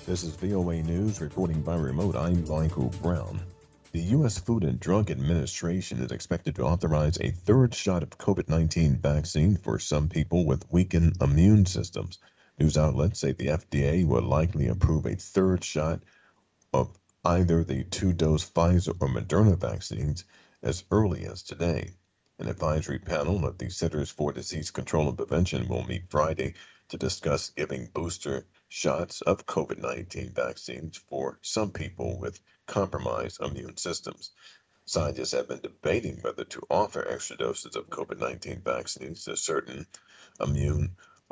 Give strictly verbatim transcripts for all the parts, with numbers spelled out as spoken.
This is V O A News reporting by remote. I'm Michael Brown. The U S Food and Drug Administration is expected to authorize a third shot of COVID nineteen vaccine for some people with weakened immune systems. News outlets say the F D A will likely approve a third shot of either the two-dose Pfizer or Moderna vaccines as early as today. An advisory panel of the Centers for Disease Control and Prevention will meet Friday to discuss giving booster shots of COVID nineteen vaccines for some people with compromised immune systems. Scientists have been debating whether to offer extra doses of COVID nineteen vaccines to certain immune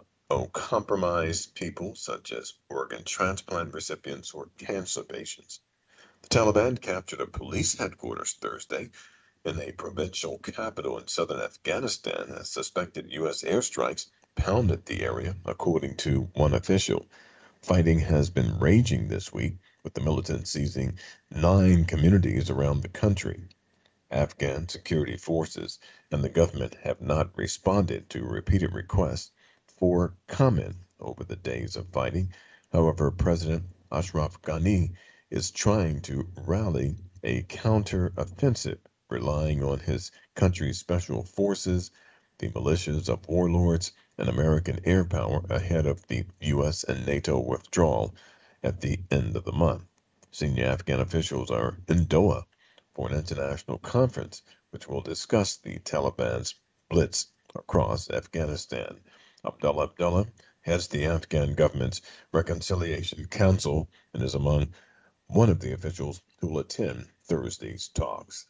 compromised people, such as organ transplant recipients or cancer patients. The Taliban captured a police headquarters Thursday in a provincial capital in southern Afghanistan as suspected U S airstrikes pounded the area, according to one official. Fighting has been raging this week, with the militants seizing nine communities around the country. Afghan security forces and the government have not responded to repeated requests for comment over the days of fighting. However, President Ashraf Ghani is trying to rally a counter-offensive, relying on his country's special forces, the militias of warlords, and American air power ahead of the U S and NATO withdrawal at the end of the month. Senior Afghan officials are in Doha for an international conference which will discuss the Taliban's blitz across Afghanistan. Abdullah Abdullah heads the Afghan government's Reconciliation Council and is among one of the officials who will attend Thursday's talks.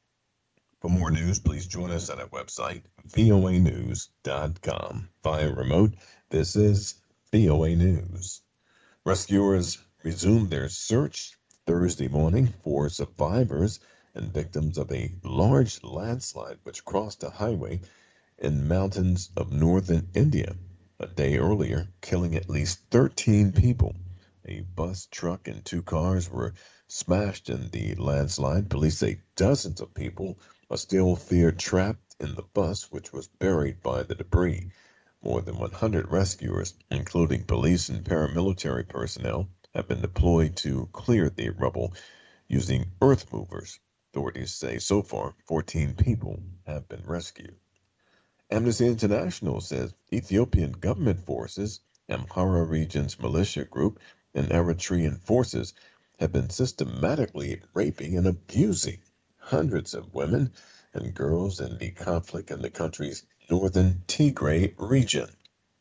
For more news, please join us at our website, V O A news dot com. Via remote, this is V O A News. Rescuers resumed their search Thursday morning for survivors and victims of a large landslide which crossed a highway in mountains of northern India a day earlier, killing at least thirteen people. A bus, truck, and two cars were smashed in the landslide. Police say dozens of people are still feared trapped in the bus, which was buried by the debris. More than one hundred rescuers, including police and paramilitary personnel, have been deployed to clear the rubble using earth movers. Authorities say so far fourteen people have been rescued. Amnesty International says Ethiopian government forces, Amhara region's militia group, and Eritrean forces have been systematically raping and abusing hundreds of women and girls in the conflict in the country's northern Tigray region.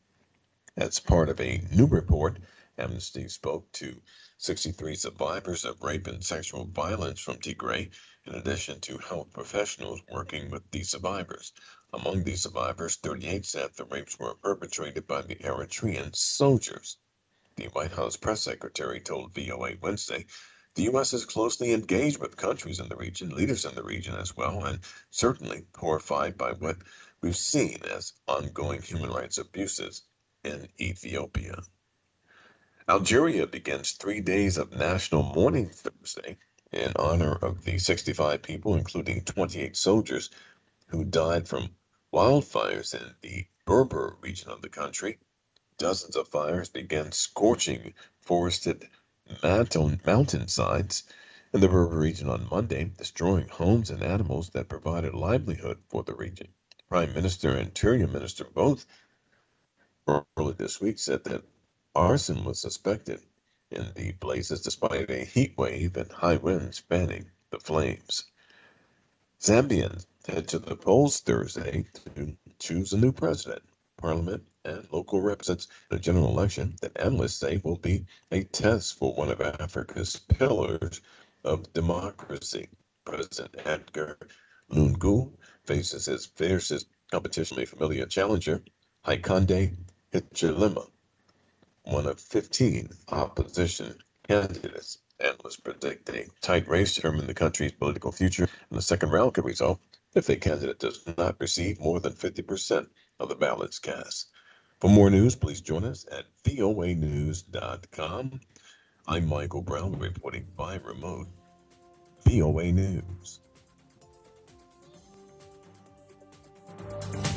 As part of a new report, Amnesty spoke to sixty-three survivors of rape and sexual violence from Tigray, in addition to health professionals working with the survivors. Among these survivors, thirty-eight said the rapes were perpetrated by the Eritrean soldiers. The White House press secretary told V O A Wednesday the U S is closely engaged with countries in the region, leaders in the region as well, and certainly horrified by what we've seen as ongoing human rights abuses in Ethiopia. Algeria begins three days of national mourning Thursday in honor of the sixty-five people, including twenty-eight soldiers, who died from wildfires in the Berber region of the country. Dozens of fires began scorching forested mountain mountainsides in the Berber region on Monday, destroying homes and animals that provided livelihood for the region. Prime Minister and Interior Minister both early this week said that arson was suspected in the blazes despite a heat wave and high winds fanning the flames. Zambians head to the polls Thursday to choose a new president, parliament, and local representatives in a general election that analysts say will be a test for one of Africa's pillars of democracy. President Edgar Lungu faces his fiercest competition, a familiar challenger, Hakainde Hichilema, one of fifteen opposition candidates. Analysts predict a tight race to determine the country's political future, and the second round could result if the candidate does not receive more than fifty percent of the ballots cast. For more news, please join us at V O A news dot com. I'm Michael Brown, reporting by remote. V O A News.